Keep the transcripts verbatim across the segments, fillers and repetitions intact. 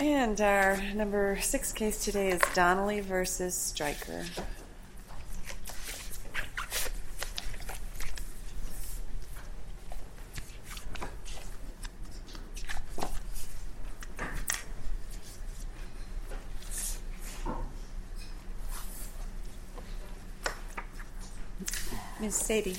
And our number six case today is Donnelly versus Stryker. Miz Sadie.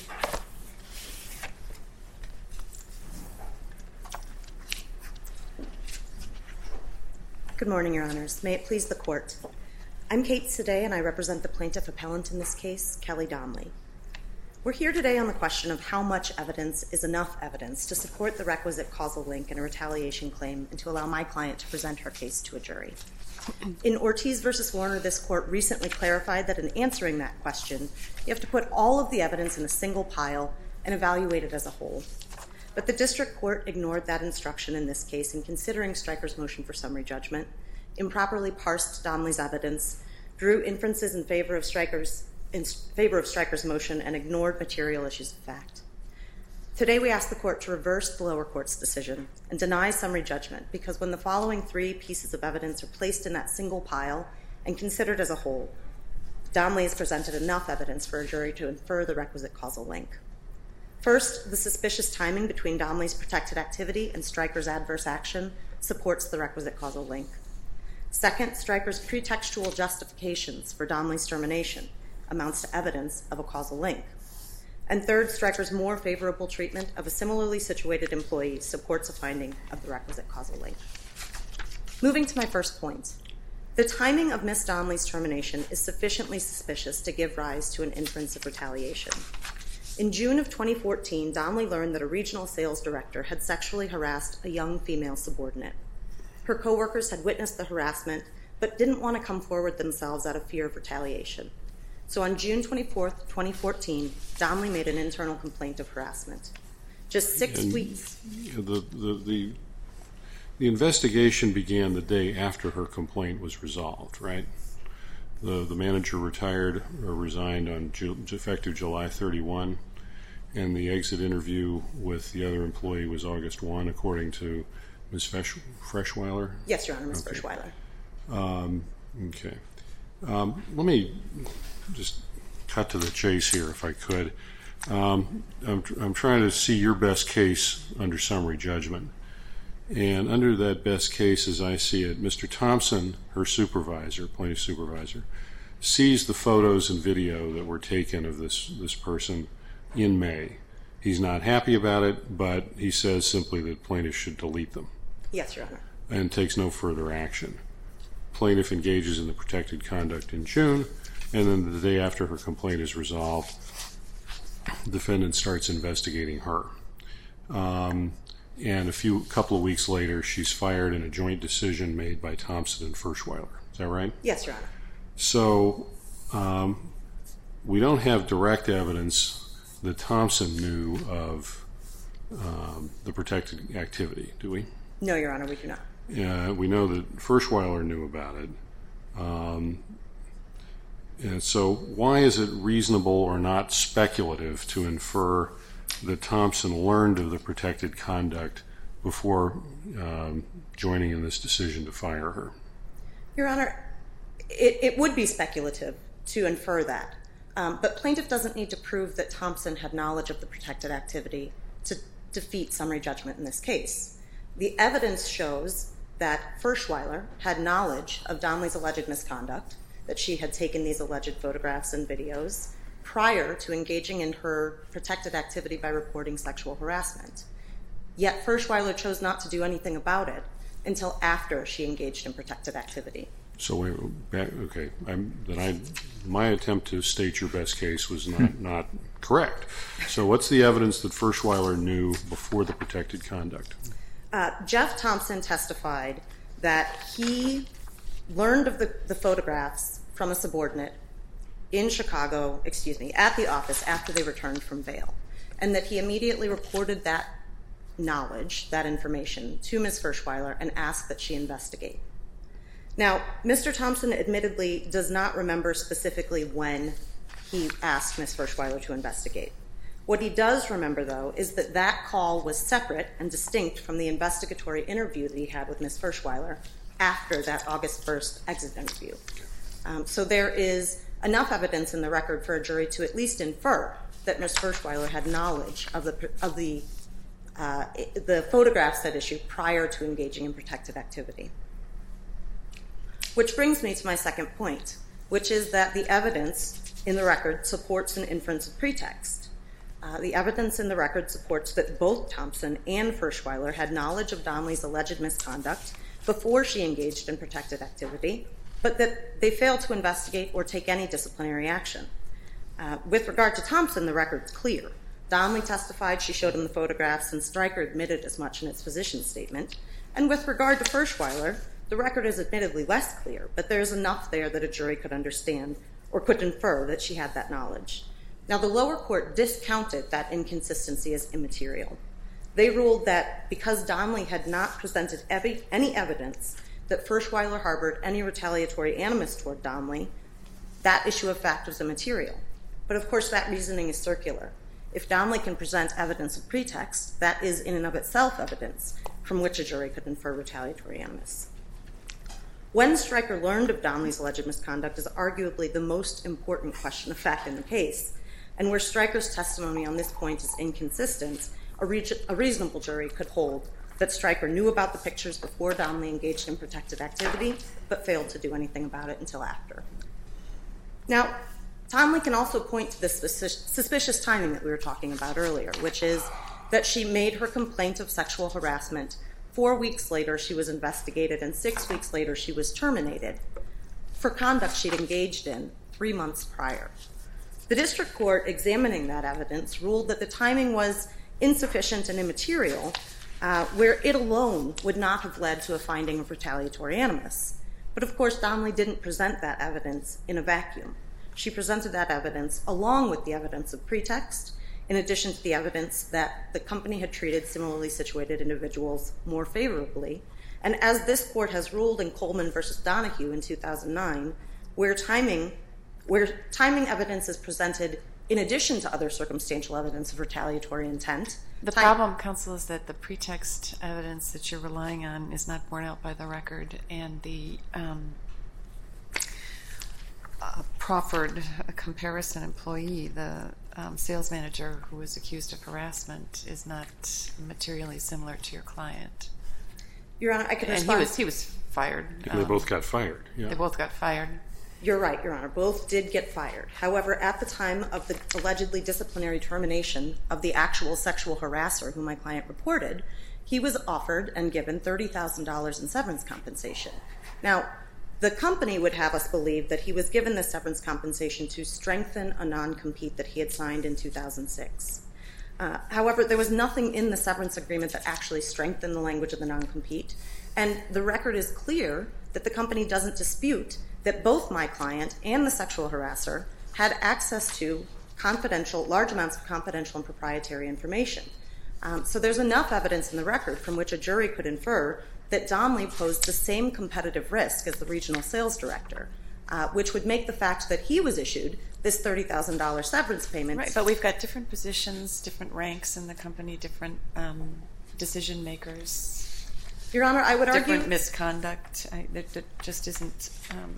Good morning, Your Honors. May it please the Court. I'm Kate Sadie, and I represent the plaintiff appellant in this case, Kelly Donnelly. We're here today on the question of how much evidence is enough evidence to support the requisite causal link in a retaliation claim and to allow my client to present her case to a jury. In Ortiz versus Warner, this Court recently clarified that in answering that question, you have to put all of the evidence in a single pile and evaluate it as a whole. But the District Court ignored that instruction in this case in considering Stryker's motion for summary judgment, improperly parsed Donnelly's evidence, drew inferences in favor of Stryker's, in favor of Stryker's motion, and ignored material issues of fact. Today we ask the Court to reverse the lower court's decision and deny summary judgment because when the following three pieces of evidence are placed in that single pile and considered as a whole, Donnelly has presented enough evidence for a jury to infer the requisite causal link. First, the suspicious timing between Donnelly's protected activity and Stryker's adverse action supports the requisite causal link. Second, Stryker's pretextual justifications for Donnelly's termination amounts to evidence of a causal link. And third, Stryker's more favorable treatment of a similarly situated employee supports a finding of the requisite causal link. Moving to my first point, the timing of Miz Donnelly's termination is sufficiently suspicious to give rise to an inference of retaliation. In June of twenty fourteen, Donnelly learned that a regional sales director had sexually harassed a young female subordinate. Her coworkers had witnessed the harassment, but didn't want to come forward themselves out of fear of retaliation. So on June twenty-fourth, twenty fourteen, Donnelly made an internal complaint of harassment. Just six and weeks. The, the, the, the investigation began the day after her complaint was resolved, right? The, the manager retired or resigned on Ju- effective July thirty-first, and the exit interview with the other employee was August first, according to Miz Fesh- Freshweiler? Yes, Your Honor, Miz Okay. Freshweiler. Um, okay. Um, let me just cut to the chase here, if I could. Um, I'm, I'm trying to see your best case under summary judgment. And under that best case, as I see it, Mister Thompson, her supervisor, plaintiff supervisor, sees the photos and video that were taken of this, this person in May. He's not happy about it, but he says simply that plaintiff should delete them. Yes, Your Honor. And takes no further action. Plaintiff engages in the protected conduct in June, and then the day after her complaint is resolved, the defendant starts investigating her. Um, and a few couple of weeks later, she's fired in a joint decision made by Thompson and Freshweiler. Is that right? Yes, Your Honor. So um, we don't have direct evidence that Thompson knew of um, the protected activity, do we? No, Your Honor, we do not. Uh, we know that Freshweiler knew about it. Um, and so why is it reasonable or not speculative to infer that Thompson learned of the protected conduct before um, joining in this decision to fire her? Your Honor, it, it would be speculative to infer that. Um, but plaintiff doesn't need to prove that Thompson had knowledge of the protected activity to defeat summary judgment in this case. The evidence shows that Freshweiler had knowledge of Donnelly's alleged misconduct, that she had taken these alleged photographs and videos prior to engaging in her protected activity by reporting sexual harassment. Yet Freshweiler chose not to do anything about it until after she engaged in protected activity. So wait, back, okay, I'm, then I, my attempt to state your best case was not, not correct. So what's the evidence that Freshweiler knew before the protected conduct? Uh, Jeff Thompson testified that he learned of the, the photographs from a subordinate in Chicago, excuse me, at the office after they returned from Vail, and that he immediately reported that knowledge, that information, to Miz Freshweiler and asked that she investigate. Now, Mister Thompson admittedly does not remember specifically when he asked Miz Freshweiler to investigate. What he does remember, though, is that that call was separate and distinct from the investigatory interview that he had with Miz Freshweiler after that August first exit interview. Um, so there is enough evidence in the record for a jury to at least infer that Miz Fershweiler had knowledge of the of the uh, the photographs at issue prior to engaging in protected activity. Which brings me to my second point, which is that the evidence in the record supports an inference of pretext. Uh, the evidence in the record supports that both Thompson and Fershweiler had knowledge of Donnelly's alleged misconduct before she engaged in protected activity, but that they failed to investigate or take any disciplinary action. Uh, with regard to Thompson, the record's clear. Donnelly testified she showed him the photographs, and Stryker admitted as much in its position statement. And with regard to Fershweiler, the record is admittedly less clear, but there's enough there that a jury could understand or could infer that she had that knowledge. Now, the lower court discounted that inconsistency as immaterial. They ruled that because Donnelly had not presented any evidence that Fershweiler harbored any retaliatory animus toward Donnelly, that issue of fact was immaterial. But of course, that reasoning is circular. If Donnelly can present evidence of pretext, that is in and of itself evidence from which a jury could infer retaliatory animus. When Stryker learned of Donnelly's alleged misconduct is arguably the most important question of fact in the case, and where Stryker's testimony on this point is inconsistent, a, re- a reasonable jury could hold that Stryker knew about the pictures before Donnelly engaged in protected activity, but failed to do anything about it until after. Now, Donnelly can also point to the suspicious timing that we were talking about earlier, which is that she made her complaint of sexual harassment. Four weeks later, she was investigated, and six weeks later, she was terminated for conduct she'd engaged in three months prior. The district court, examining that evidence, ruled that the timing was insufficient and immaterial, uh, where it alone would not have led to a finding of retaliatory animus. But of course, Donnelly didn't present that evidence in a vacuum. She presented that evidence along with the evidence of pretext, in addition to the evidence that the company had treated similarly situated individuals more favorably. And as this court has ruled in Coleman versus Donahue in two thousand nine, where timing, where timing evidence is presented in addition to other circumstantial evidence of retaliatory intent. The time- problem, counsel, is that the pretext evidence that you're relying on is not borne out by the record, and the um, uh, proffered comparison employee, the um, sales manager who was accused of harassment, is not materially similar to your client. Your Honor, I can respond. And he was, he was fired. And they um, both got fired. Yeah. They both got fired. You're right, Your Honor. Both did get fired. However, at the time of the allegedly disciplinary termination of the actual sexual harasser who my client reported, he was offered and given thirty thousand dollars in severance compensation. Now, the company would have us believe that he was given this severance compensation to strengthen a non-compete that he had signed in two thousand six. Uh, however, there was nothing in the severance agreement that actually strengthened the language of the non-compete, and the record is clear that the company doesn't dispute that both my client and the sexual harasser had access to confidential, large amounts of confidential and proprietary information. Um, so there's enough evidence in the record from which a jury could infer that Donnelly posed the same competitive risk as the regional sales director, uh, which would make the fact that he was issued this thirty thousand dollars severance payment. Right, but we've got different positions, different ranks in the company, different um, decision makers. Your Honor, I would argue... Different misconduct. I, there, there just isn't um,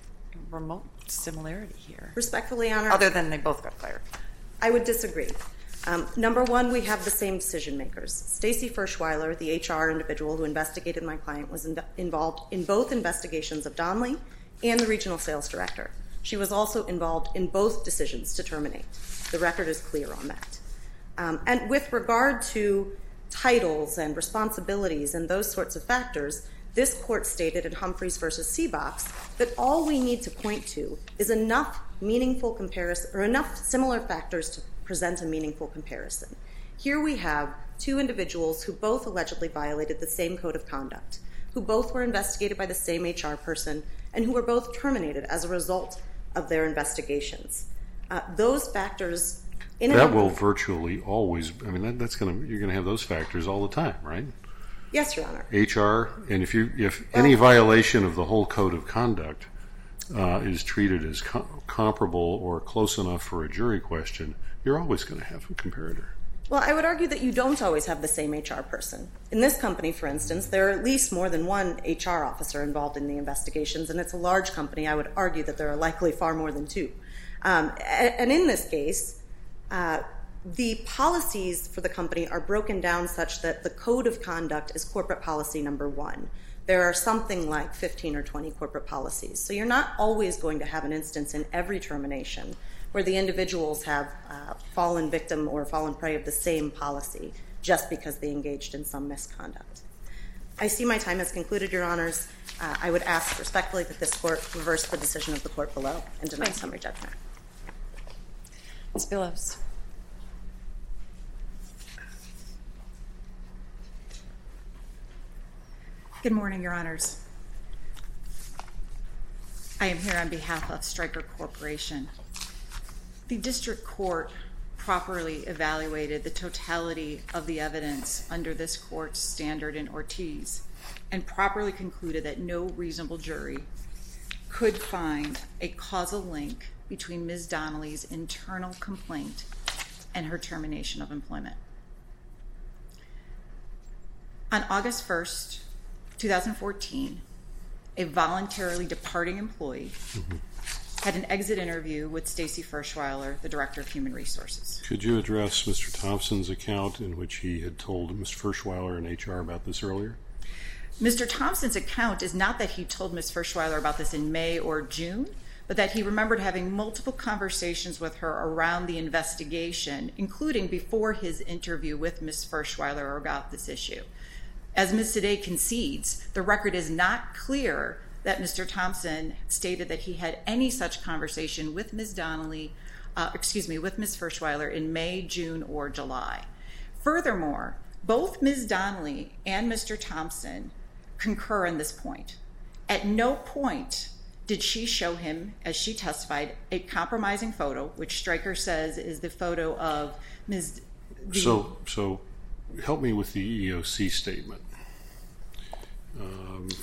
remote similarity here. Respectfully, Your Honor... Other than they both got fired. I would disagree. Um, number one, we have the same decision makers. Stacy Fershweiler, the H R individual who investigated my client, was in, involved in both investigations of Donnelly and the regional sales director. She was also involved in both decisions to terminate. The record is clear on that. Um, and with regard to titles and responsibilities and those sorts of factors, this court stated in Humphreys versus Seabox that all we need to point to is enough meaningful comparison, or enough similar factors to present a meaningful comparison. Here we have two individuals who both allegedly violated the same code of conduct, who both were investigated by the same H R person, and who were both terminated as a result of their investigations. Uh, those factors... In that will virtually always, I mean, that, that's going to, you're going to have those factors all the time, right? Yes, Your Honor. H R, and if you, if any violation of the whole code of conduct uh, is treated as com- comparable or close enough for a jury question, you're always going to have a comparator. Well, I would argue that you don't always have the same H R person. In this company, for instance, there are at least more than one H R officer involved in the investigations, and it's a large company. I would argue that there are likely far more than two. Um, and in this case, uh, the policies for the company are broken down such that the code of conduct is corporate policy number one. There are something like fifteen or twenty corporate policies. So you're not always going to have an instance in every termination where the individuals have uh, fallen victim or fallen prey of the same policy just because they engaged in some misconduct. I see my time has concluded, Your Honors. Uh, I would ask respectfully that this Court reverse the decision of the Court below and deny summary judgment. Miz Billows. Good morning, Your Honors. I am here on behalf of Stryker Corporation. The District Court properly evaluated the totality of the evidence under this Court's standard in Ortiz and properly concluded that no reasonable jury could find a causal link between Miz Donnelly's internal complaint and her termination of employment. On August first, twenty fourteen, a voluntarily departing employee mm-hmm. had an exit interview with Stacy Ferschweiler, the Director of Human Resources. Could you address Mister Thompson's account in which he had told Miz Ferschweiler and H R about this earlier? Mister Thompson's account is not that he told Miz Ferschweiler about this in May or June, but that he remembered having multiple conversations with her around the investigation, including before his interview with Miz Ferschweiler about this issue. As Miz Sade concedes, the record is not clear that Mister Thompson stated that he had any such conversation with Miz Donnelly, uh, excuse me, with Miz Ferschweiler in May, June, or July. Furthermore, both Miz Donnelly and Mister Thompson concur on this point. At no point did she show him, as she testified, a compromising photo, which Stryker says is the photo of Miz The, so, so help me with the E E O C statement. Um,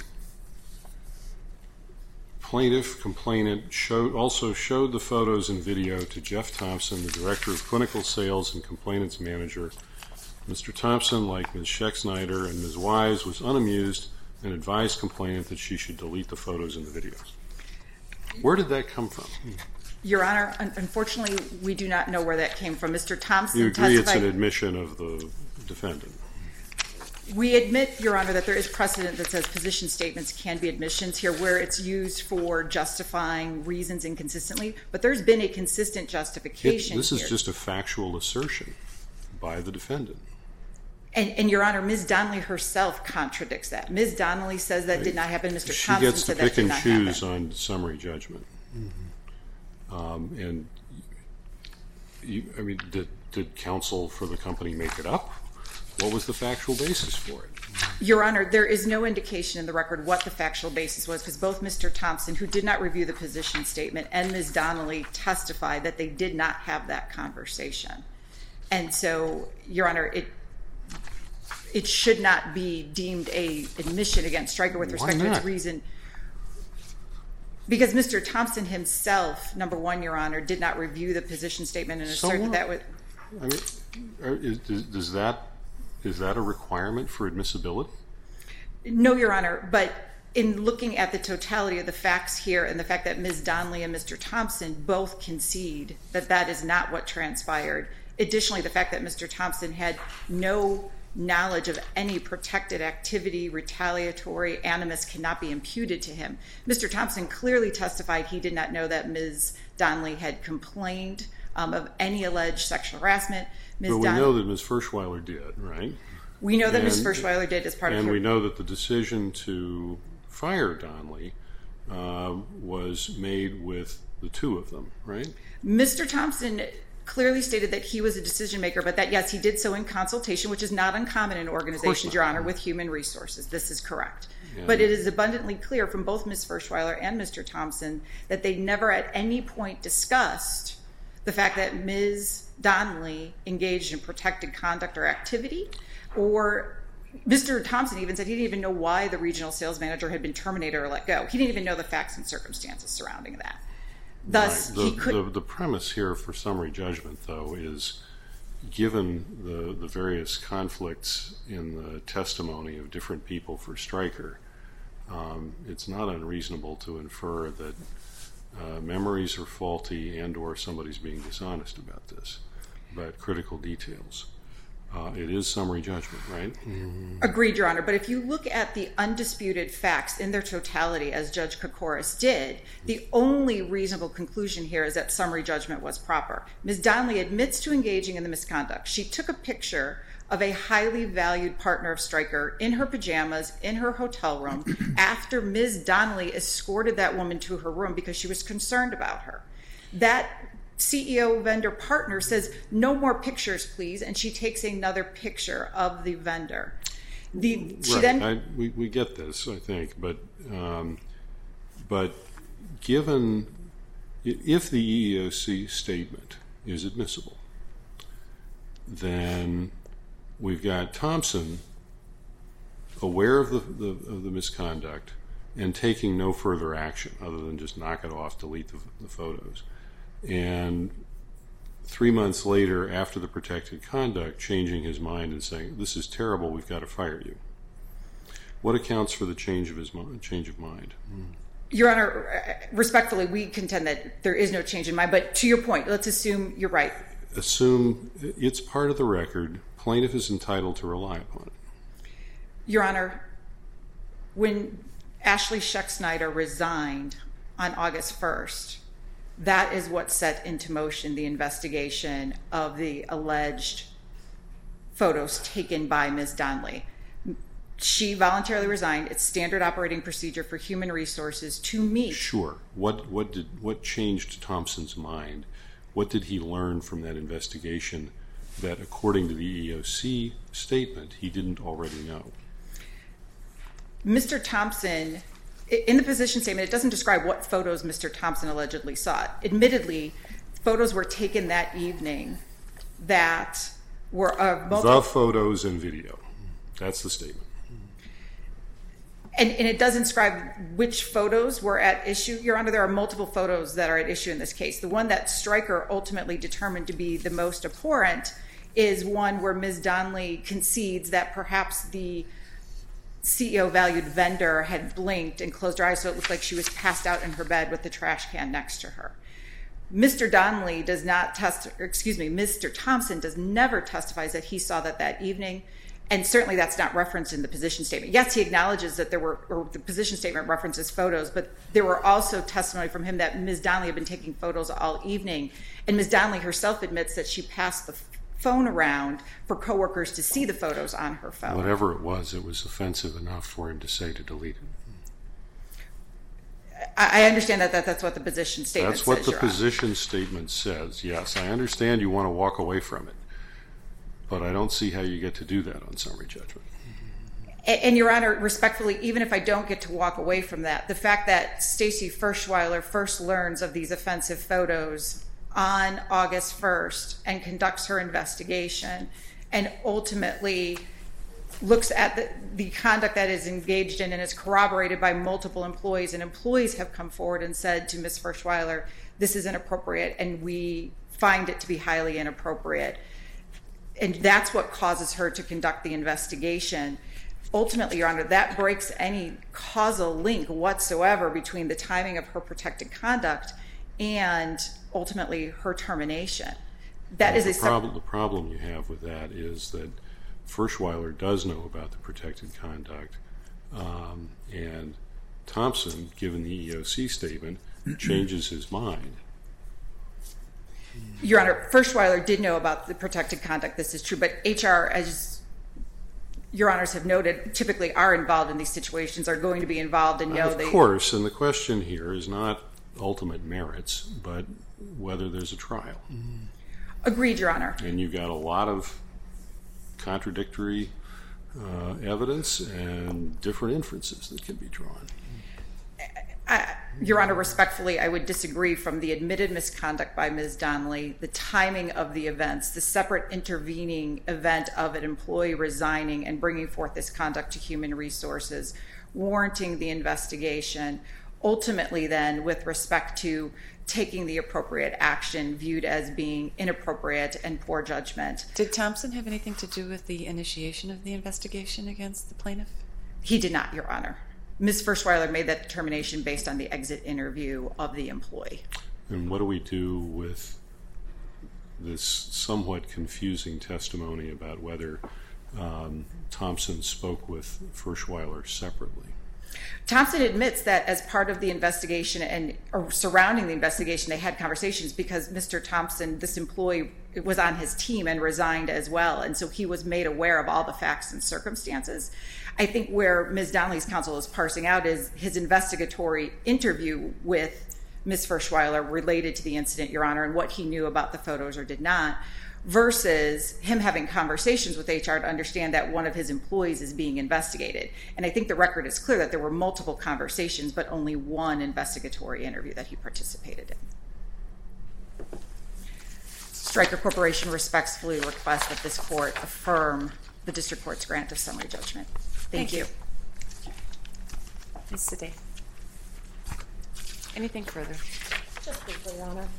plaintiff complainant showed, also showed the photos and video to Jeff Thompson, the Director of Clinical Sales and Complainants Manager. Mister Thompson, like Miz Scheck-Snyder and Miz Wise, was unamused and advised complainant that she should delete the photos and the videos. Where did that come from? Your Honor, unfortunately, we do not know where that came from. Mister Thompson You agree testified, it's an admission of the defendant? We admit, Your Honor, that there is precedent that says position statements can be admissions here where it's used for justifying reasons inconsistently, but there's been a consistent justification it, This here. is just a factual assertion by the defendant. And, and Your Honor, Miz Donnelly herself contradicts that. Miz Donnelly says that right. did not happen. Mister She Thompson gets to said pick that did and not choose happen. on summary judgment. Mm-hmm. um, and you, I mean, did, did counsel for the company make it up? What was the factual basis for it? Your Honor, there is no indication in the record what the factual basis was because both Mister Thompson, who did not review the position statement, and Miz Donnelly testified that they did not have that conversation. And so, Your Honor, it it should not be deemed a admission against Stryker with respect to its reason. Because Mister Thompson himself, number one, Your Honor, did not review the position statement and assert that that was... I mean, is, does that... Is that a requirement for admissibility? No, Your Honor, but in looking at the totality of the facts here and the fact that Miz Donnelly and Mister Thompson both concede that that is not what transpired, additionally, the fact that Mister Thompson had no knowledge of any protected activity, retaliatory animus cannot be imputed to him. Mister Thompson clearly testified he did not know that Miz Donnelly had complained um, of any alleged sexual harassment. Miz But we Don- know that Miz Ferschweiler did, right? We know that and, Miz Ferschweiler did as part and of her... And we know that the decision to fire Donnelly uh, was made with the two of them, right? Mister Thompson clearly stated that he was a decision maker, but that, yes, he did so in consultation, which is not uncommon in organizations, Your Honor, with human resources. This is correct. Yeah. But it is abundantly clear from both Miz Ferschweiler and Mister Thompson that they never at any point discussed the fact that Miz Donnelly engaged in protected conduct or activity, or Mister Thompson even said he didn't even know why the regional sales manager had been terminated or let go. He didn't even know the facts and circumstances surrounding that. Thus, right. the, he could... the, the premise here for summary judgment, though, is given the, the various conflicts in the testimony of different people for Stryker, um, it's not unreasonable to infer that uh, memories are faulty and or somebody's being dishonest about this, about critical details. Uh, it is summary judgment, right? Agreed, Your Honor. But if you look at the undisputed facts in their totality, as Judge Koukouris did, the only reasonable conclusion here is that summary judgment was proper. Miz Donnelly admits to engaging in the misconduct. She took a picture of a highly valued partner of Stryker in her pajamas in her hotel room after Miz Donnelly escorted that woman to her room because she was concerned about her. That C E O vendor partner says, no more pictures, please, and she takes another picture of the vendor. The, she right. then, I, we, we get this, I think, but um, but given, if the E E O C statement is admissible, then we've got Thompson aware of the, the, of the misconduct and taking no further action other than just knock it off, delete the, the photos. And three months later, after the protected conduct, changing his mind and saying, this is terrible, we've got to fire you. What accounts for the change of his mind, change of mind? Your Honor, respectfully, we contend that there is no change in mind. But to your point, let's assume you're right. Assume it's part of the record. Plaintiff is entitled to rely upon it. Your Honor, when Ashley Schexnayder resigned on August first, that is what set into motion the investigation of the alleged photos taken by Miz Donnelly. She voluntarily resigned. It's standard operating procedure for human resources to meet. Sure. What what did what changed Thompson's mind? What did he learn from that investigation that, according to the E E O C statement, he didn't already know? Mister Thompson, in the position statement, it doesn't describe what photos Mister Thompson allegedly saw. Admittedly, photos were taken that evening that were of multiple... The photos and video. That's the statement. And, and it doesn't describe which photos were at issue. Your Honor, there are multiple photos that are at issue in this case. The one that Stryker ultimately determined to be the most abhorrent is one where Miz Donnelly concedes that perhaps the C E O valued vendor had blinked and closed her eyes, so it looked like she was passed out in her bed with the trash can next to her. Mister Donnelly does not test, or excuse me, Mister Thompson does never testifies that he saw that that evening, and certainly that's not referenced in the position statement. Yes, he acknowledges that there were, or the position statement references photos, but there were also testimony from him that Miz Donnelly had been taking photos all evening, and Miz Donnelly herself admits that she passed the phone around for coworkers to see the photos on her phone. Whatever it was, it was offensive enough for him to say to delete it. I understand that, that that's what the position statement says. says. That's what the position statement says, yes. I understand you want to walk away from it, but I don't see how you get to do that on summary judgment. And, and Your Honor, respectfully, even if I don't get to walk away from that, the fact that Stacey Ferschweiler first learns of these offensive photos on August first and conducts her investigation and ultimately looks at the, the conduct that is engaged in and is corroborated by multiple employees, and employees have come forward and said to Miz Ferschweiler, this is inappropriate and we find it to be highly inappropriate. And that's what causes her to conduct the investigation. Ultimately, Your Honor, that breaks any causal link whatsoever between the timing of her protected conduct and ultimately her termination. That well, is the a problem. The problem you have with that is that Ferschweiler does know about the protected conduct, um, and Thompson, given the E E O C statement, changes his mind. Your Honor, Ferschweiler did know about the protected conduct. This is true, but H R, as Your Honors have noted, typically are involved in these situations, are going to be involved and know Of they... Of course, and the question here is not ultimate merits, but whether there's a trial. Agreed, Your Honor. And you've got a lot of contradictory uh, evidence and different inferences that can be drawn. I, Your Honor, respectfully, I would disagree from the admitted misconduct by Miz Donnelly, the timing of the events, the separate intervening event of an employee resigning and bringing forth this conduct to human resources, warranting the investigation, ultimately then, with respect to taking the appropriate action, viewed as being inappropriate and poor judgment. Did Thompson have anything to do with the initiation of the investigation against the plaintiff? He did not, Your Honor. Miz Fershweiler made that determination based on the exit interview of the employee. And what do we do with this somewhat confusing testimony about whether um, Thompson spoke with Fershweiler separately? Thompson admits that as part of the investigation and or surrounding the investigation, they had conversations because Mister Thompson, this employee, was on his team and resigned as well. And so he was made aware of all the facts and circumstances. I think where Miz Donnelly's counsel is parsing out is his investigatory interview with Miz Fershweiler related to the incident, Your Honor, and what he knew about the photos or did not, versus him having conversations with H R to understand that one of his employees is being investigated. And I think the record is clear that there were multiple conversations, but only one investigatory interview that he participated in. Stryker Corporation respectfully requests that this court affirm the district court's grant of summary judgment. Thank, Thank you. you. Miz Sade. Anything further? Just briefly, Your Honor.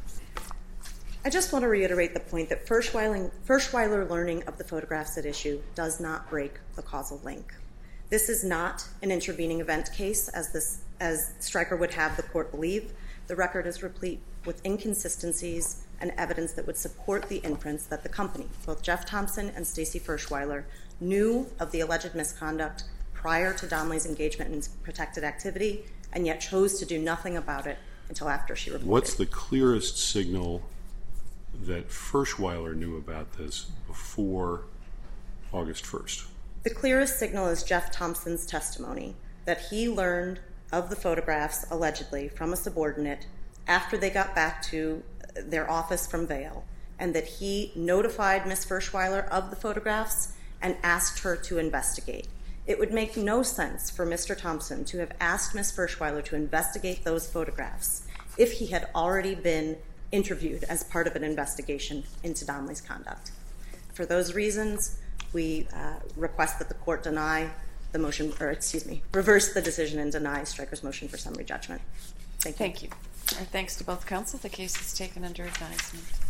I just want to reiterate the point that Fershweiler, Fershweiler learning of the photographs at issue does not break the causal link. This is not an intervening event case, as, this, as Stryker would have the court believe. The record is replete with inconsistencies and evidence that would support the inference that the company, both Jeff Thompson and Stacey Fershweiler, knew of the alleged misconduct prior to Donnelly's engagement in protected activity, and yet chose to do nothing about it until after she reported. What's the clearest signal that Fershweiler knew about this before August first? The clearest signal is Jeff Thompson's testimony that he learned of the photographs allegedly from a subordinate after they got back to their office from Vail, and that he notified Miz Fershweiler of the photographs and asked her to investigate. It would make no sense for Mister Thompson to have asked Miz Fershweiler to investigate those photographs if he had already been interviewed as part of an investigation into Donnelly's conduct. For those reasons, we uh, request that the court deny the motion, or excuse me, reverse the decision and deny Stryker's motion for summary judgment. Thank you. Thank you. Our thanks to both counsel. The case is taken under advisement.